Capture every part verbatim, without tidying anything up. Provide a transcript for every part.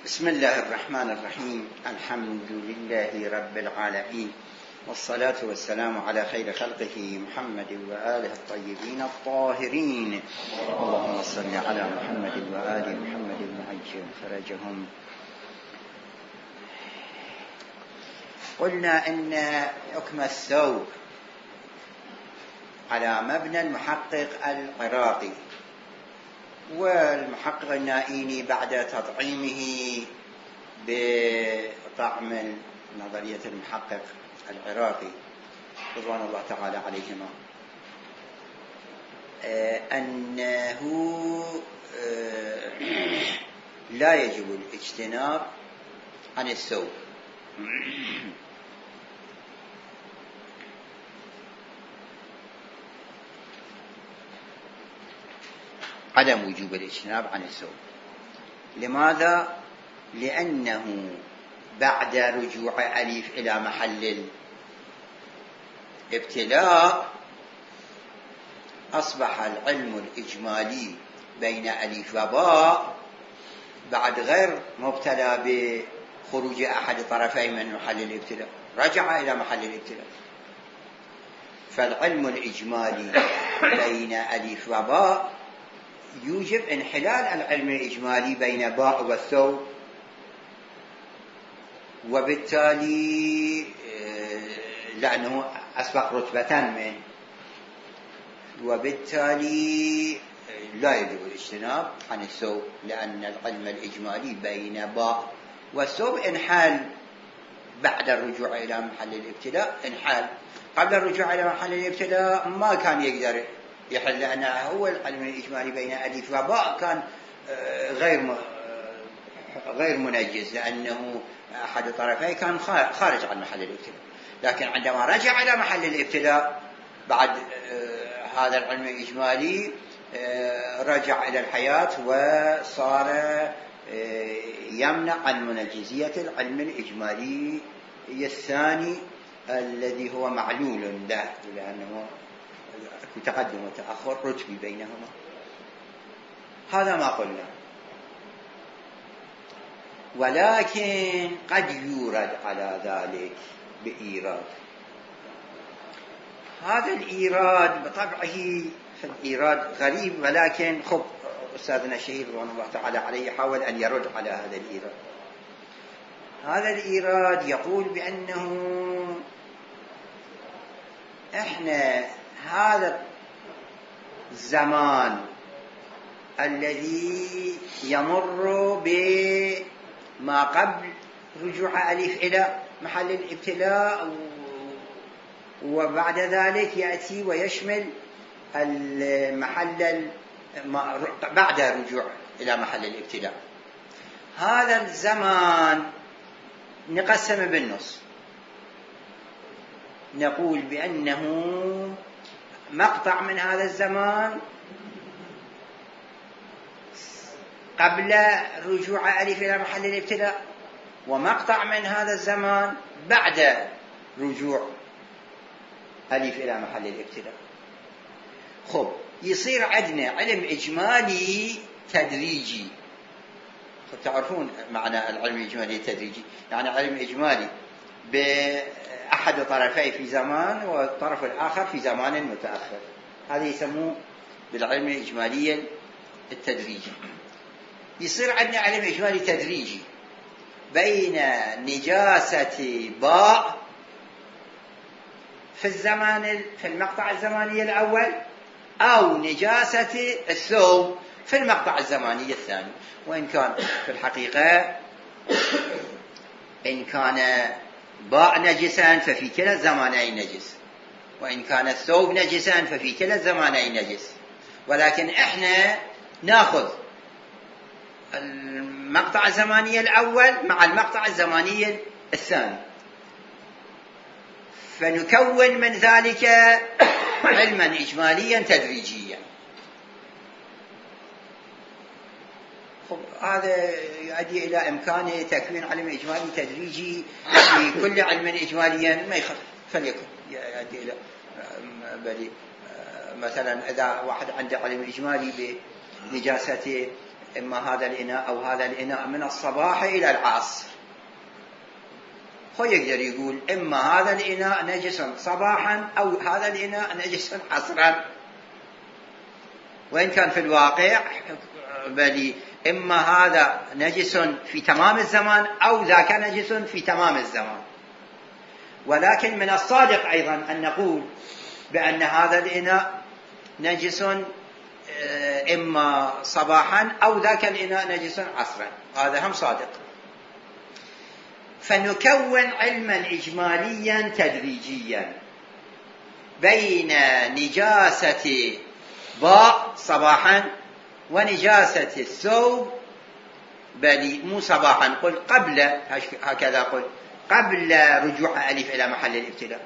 بسم الله الرحمن الرحيم. الحمد لله رب العالمين، والصلاة والسلام على خير خلقه محمد وآله الطيبين الطاهرين. اللهم صل على محمد وآل محمد وعجل فرجهم. قلنا إن حكم الثوب على مبنى المحقق العراقي، والمحقق النائيني بعد تطعيمه بطعم نظرية المحقق العراقي رضوان الله تعالى عليهما أنه لا يجب الاجتناب عن الثوب. عدم وجوب الاجتناب عن الثوب. لماذا؟ لأنه بعد رجوع أليف إلى محل الابتلاء أصبح العلم الإجمالي بين أليف وباء بعد غير مبتلى بخروج أحد طرفين من محل الابتلاء، رجع إلى محل الابتلاء. فالعلم الإجمالي بين أليف وباء يوجب انحلال العلم الإجمالي بين باء والثوب، وبالتالي لأنه أسبق رتبة منه، وبالتالي لا يجب الاجتناب عن الثوب، لأن العلم الإجمالي بين باء والثوب انحل بعد الرجوع إلى محل الابتلاء. انحل قبل الرجوع إلى محل الابتلاء ما كان يقدر يحل، لأنه هو العلم الإجمالي بين أليف وباء كان غير غير منجز، لأنه أحد الطرفين كان خارج عن محل الابتلاء. لكن عندما رجع إلى محل الابتلاء بعد هذا العلم الإجمالي رجع إلى الحياة وصار يمنع عن منجزية العلم الإجمالي الثاني الذي هو معلول له، لأنه تقدم وتأخر رتبي بينهما. هذا ما قلنا. ولكن قد يورد على ذلك بإيراد. هذا الإيراد بطبعه فالإيراد غريب، ولكن خب أستاذنا الشهيد رضوان الله تعالى عليه حاول أن يرد على هذا الإيراد. هذا الإيراد يقول بأنه إحنا هذا الزمان الذي يمر بما قبل رجوع أليف إلى محل الابتلاء وبعد ذلك يأتي ويشمل المحل بعد الرجوع إلى محل الابتلاء، هذا الزمان نقسم بالنص. نقول بأنه مقطع من هذا الزمان قبل رجوع أليف إلى محل الابتلاء، ومقطع من هذا الزمان بعد رجوع أليف إلى محل الابتلاء. خب يصير عندنا علم إجمالي تدريجي. خب تعرفون معنى العلم الإجمالي التدريجي، يعني علم إجمالي بأحد طرفي في زمان والطرف الآخر في زمان متأخر، هذا يسموه بالعلم الإجمالي التدريجي. يصير عندنا علم إجمالي تدريجي بين نجاسة باء في الزمان في المقطع الزماني الأول أو نجاسة الثوب في المقطع الزماني الثاني. وإن كان في الحقيقة إن كان باء نجسا ففي كلا الزمانين نجس، وإن كان الثوب نجسا ففي كلا الزمانين نجس، ولكن إحنا نأخذ المقطع الزماني الأول مع المقطع الزماني الثاني، فنكون من ذلك علما إجماليا تدريجيا. هذا يؤدي إلى إمكان تكوين علم إجمالي تدريجي في كل علم إجماليا ما يخف فليكن يؤدي إلى بل مثلا إذا واحد عنده علم إجمالي بنجاسة إما هذا الإناء أو هذا الإناء من الصباح إلى العصر، هو يقدر يقول إما هذا الإناء نجس صباحا أو هذا الإناء نجس عصرا، وإن كان في الواقع بل إما هذا نجس في تمام الزمان أو ذاك نجس في تمام الزمان. ولكن من الصادق أيضا أن نقول بأن هذا الإناء نجس إما صباحا أو ذاك الإناء نجس عصرا، هذا هم صادق. فنكون علما إجماليا تدريجيا بين نجاسة باء صباحا ونجاسة الثوب، بل مو صباحا، قل قبل، هكذا قل قبل رجوع ألف إلى محل الابتلاء،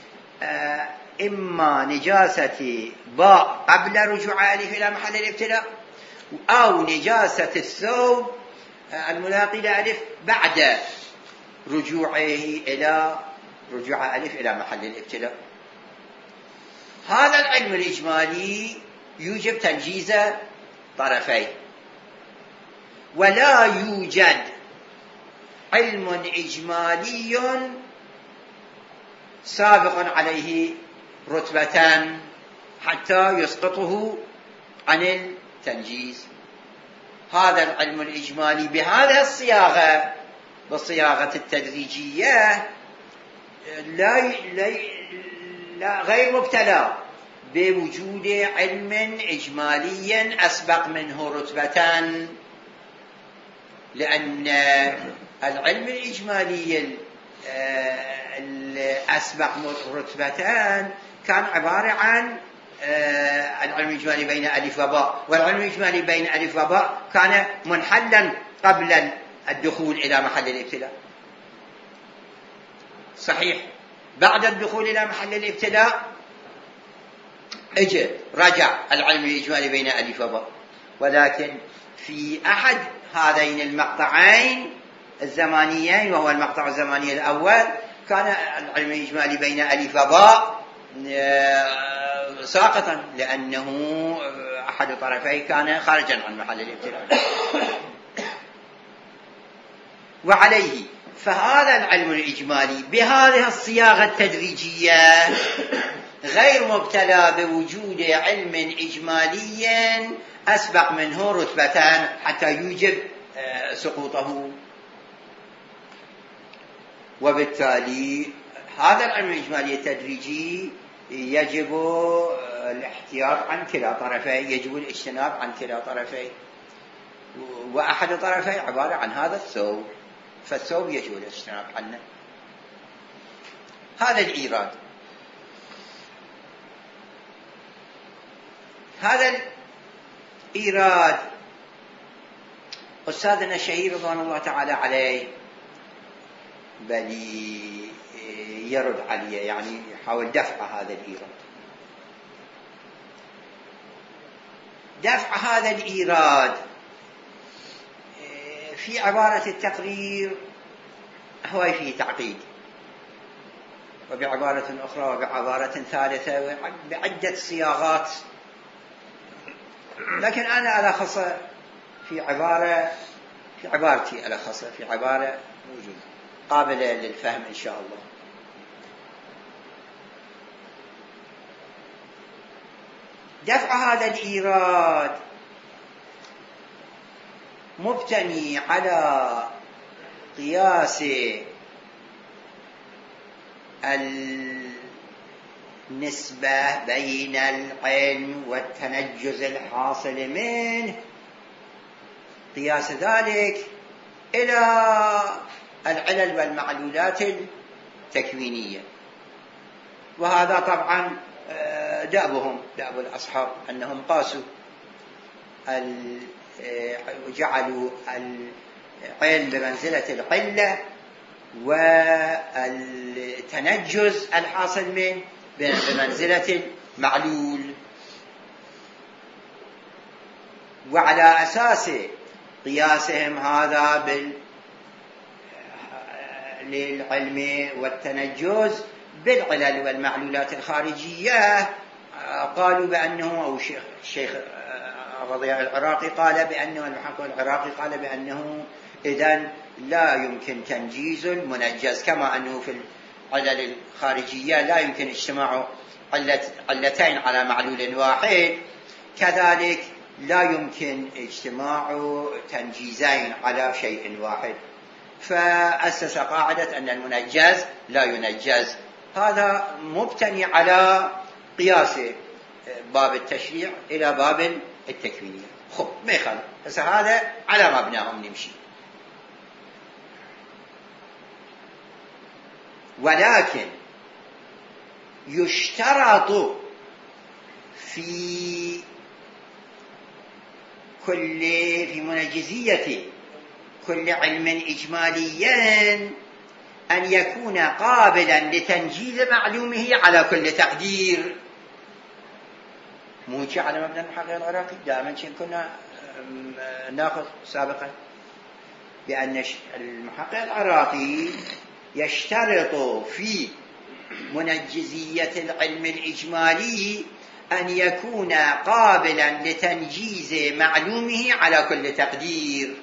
إما نجاسة باء قبل رجوع ألف إلى محل الابتلاء، أو نجاسة الثوب الملاقي لألف بعد رجوعه إلى رجوع ألف إلى محل الابتلاء. هذا العلم الإجمالي يوجب تنجيز طرفين، ولا يوجد علم إجمالي سابق عليه رتبتان حتى يسقطه عن التنجيز. هذا العلم الإجمالي بهذه الصياغة، بالصياغة التدريجية، لا, لا, لا غير مبتلى بوجود علم إجمالي أسبق منه رتبتان، لأن العلم الإجمالي الأسبق رتبتان كان عبارة عن العلم الإجمالي بين ألف وباء، والعلم الإجمالي بين ألف وباء كان منحلا قبل الدخول إلى محل الابتلاء. صحيح بعد الدخول إلى محل الابتلاء اجى رجع العلم الإجمالي بين ألف وباء، ولكن في أحد هذين المقطعين الزمانيين، وهو المقطع الزماني الأول، كان العلم الإجمالي بين ألف وباء ساقطا، لأنه أحد طرفيه كان خارجا عن محل الابتلاء. وعليه فهذا العلم الإجمالي بهذه الصياغة التدريجية غير مبتلى بوجود علم إجمالي أسبق منه رتبتان حتى يوجب سقوطه. وبالتالي هذا العلم الإجمالي التدريجي يجب الاحتياط عن كلا طرفيه، يجب الاجتناب عن كلا طرفيه، وأحد طرفيه عبارة عن هذا الثوب، فالثوب يجب الاجتناب عنه. هذا الإيراد. هذا الإيراد أستاذنا الشهير رضوان الله تعالى عليه بل يرد عليه، يعني يحاول دفع هذا الإيراد. دفع هذا الإيراد في عبارة التقرير هو فيه تعقيد، وبعبارة أخرى وبعبارة ثالثة بعدة صياغات، لكن أنا ألخص في عبارة في عبارتي ألخص في عبارة موجودة قابلة للفهم إن شاء الله. دفع هذا الإيراد مبتني على قياس النسبة بين العلم والتنجز الحاصل منه، قياس ذلك إلى العلل والمعلولات التكوينية. وهذا طبعا دأبهم دأب الأصحاب أنهم قاسوا وجعلوا العلم بمنزلة القلة والتنجز الحاصل منه بمنزلة المعلول. وعلى أساس قياسهم هذا بال للعلم والتنجز بالعلل والمعلولات الخارجية، قالوا بأنه أو الشيخ الضياء العراقي قال بأنه المحقق العراقي قال بأنه إذن لا يمكن تنجيز المنجز، كما أنه في العلل الخارجية لا يمكن اجتماع علتين على معلول واحد، كذلك لا يمكن اجتماع تنجيزين على شيء واحد. فأسس قاعدة أن المنجز لا ينجز. هذا مبتني على قياس باب التشريع إلى باب التكوينية. خب ما يخالف، بس هذا على مبناهم نمشي. ولكن يشترط في كل في منجزية كل علم إجمالي أن يكون قابلا لتنجيز معلومه على كل تقدير. مو شيء على مبنى المحقق العراقي دائما كنا ناخذ سابقا بأن المحقق العراقي يشترط في منجزية العلم الإجمالي أن يكون قابلا لتنجيز معلومه على كل تقدير.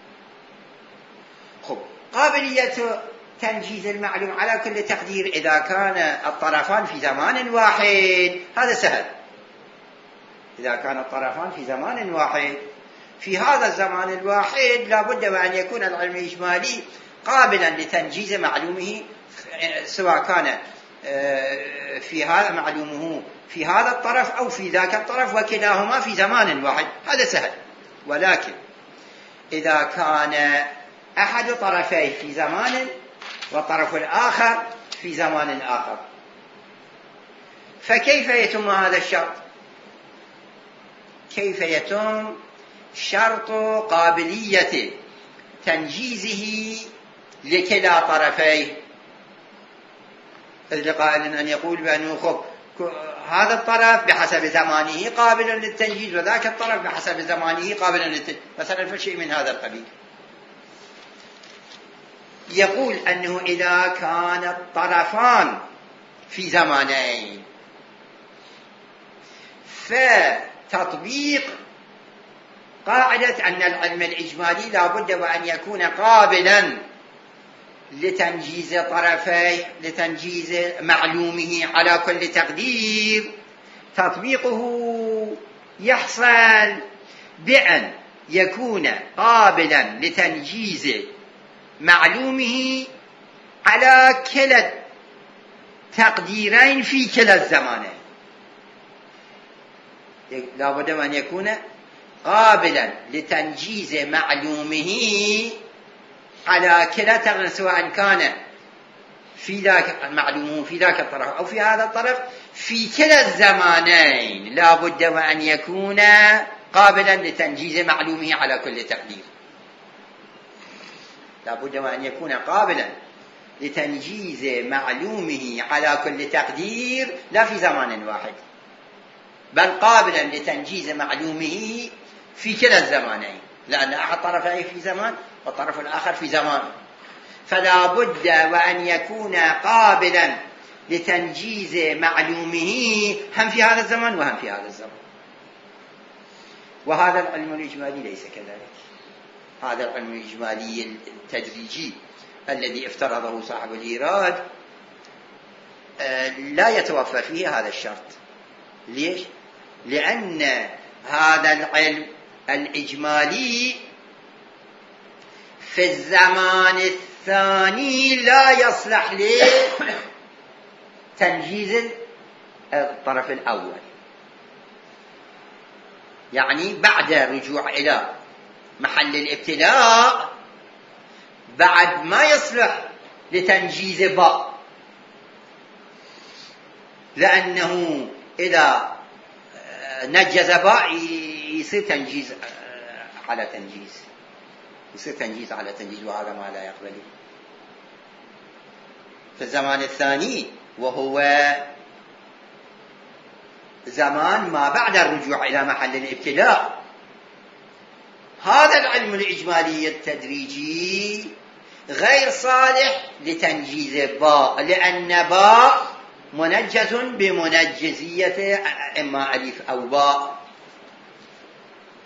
خب، قابلية تنجيز المعلوم على كل تقدير إذا كان الطرفان في زمان واحد هذا سهل. إذا كان الطرفان في زمان واحد، في هذا الزمان الواحد لابد وأن يكون العلم الإجمالي قابلا لتنجيز معلومه، سواء كان في هذا معلومه في هذا الطرف أو في ذاك الطرف، وكلاهما في زمان واحد، هذا سهل. ولكن إذا كان أحد طرفيه في زمان والطرف الآخر في زمان آخر، فكيف يتم هذا الشرط؟ كيف يتم شرط قابلية تنجيزه لكلا طرفيه؟ لقائل أن يقول بأنه خب هذا الطرف بحسب زمانه قابل للتنجيز وذاك الطرف بحسب زمانه قابل للتنجيز، مثلا فشيء من هذا القبيل. يقول أنه إذا كان الطرفان في زمانين فتطبيق قاعدة أن العلم الإجمالي لا بد وأن يكون قابلا لتنجيز طرفيه لتنجيز معلومه على كل تقدير، تطبيقه يحصل بأن يكون قابلا لتنجيز معلومه على كلا تقديرين في كلا الزمانين. لا بد أن يكون قابلا لتنجيز معلومه على كلا تقدير، سواء كان في ذاك معلومه في ذاك الطرف أو في هذا الطرف، في كلا الزمانين لا بد وأن يكون قابلا لتنجيز معلومه على كل تقدير. لا بد وأن يكون قابلا لتنجيز معلومه على كل تقدير، لا في زمان واحد، بل قابلا لتنجيز معلومه في كلا الزمانين، لأن أحد طرفيه في زمان والطرف الآخر في زمان، فلا بد وأن يكون قابلا لتنجيز معلومه هم في هذا الزمان وهم في هذا الزمان. وهذا العلم الإجمالي ليس كذلك. هذا العلم الإجمالي التدريجي الذي افترضه صاحب الإيراد لا يتوفر فيه هذا الشرط. ليش؟ لأن هذا العلم الإجمالي في الزمان الثاني لا يصلح لتنجيز الطرف الأول، يعني بعد الرجوع إلى محل الابتلاء بعد ما يصلح لتنجيز باء، لأنه إذا نجز باء يصير تنجيز على تنجيز، يصير تنجيز على تنجيز، وهذا ما لا يقبله. في الزمان الثاني وهو زمان ما بعد الرجوع إلى محل الابتلاء، هذا العلم الإجمالي التدريجي غير صالح لتنجيز باء، لأن باء منجز بمنجزية إما ألف أو باء.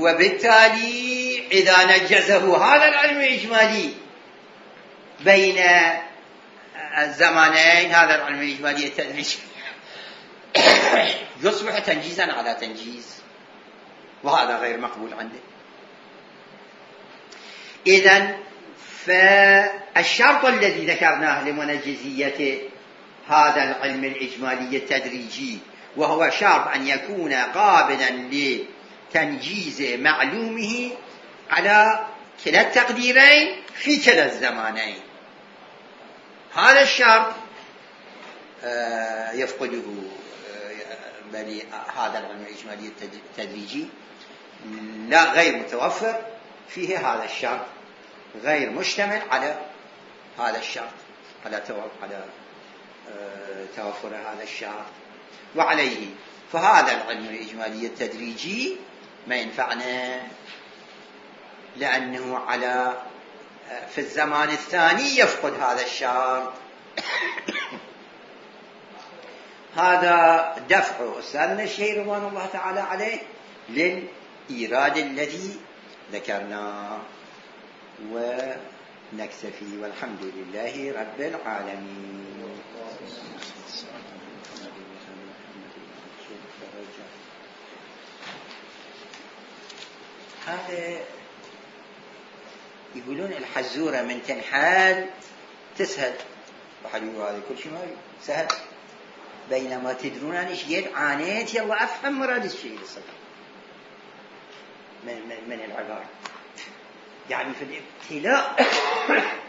وبالتالي إذا نجزه هذا العلم الإجمالي بين الزمانين، هذا العلم الإجمالي التدريجي يصبح تنجيزا على تنجيز، وهذا غير مقبول عنده. إذن فالشرط الذي ذكرناه لمنجزية هذا العلم الإجمالي التدريجي وهو شرط أن يكون قابلا لتنجيز معلومه على كلا التقديرين في كلا الزمانين، هذا الشرط يفقده بل هذا العلم الإجمالي التدريجي لا غير متوفر فيه، هذا الشرط غير مشتمل على هذا الشرط، على على توفر هذا الشرط، وعليه فهذا العلم الإجمالي التدريجي ما ينفعنا، لأنه على في الزمان الثاني يفقد هذا الشرط. هذا دفع أستاذنا الشيخ رضوان الله تعالى عليه للإيراد الذي ذكرناه، ونكتفي والحمد لله رب العالمين. هذا يقولون الحزورة من تنحال تسهل، وحلو هذا كل شيء ما سهل، بينما تدرون أنا إيش قد عانيت يلا أفهم مراد الشيء الصدق من, من, من العبارة، يعني في الابتلاء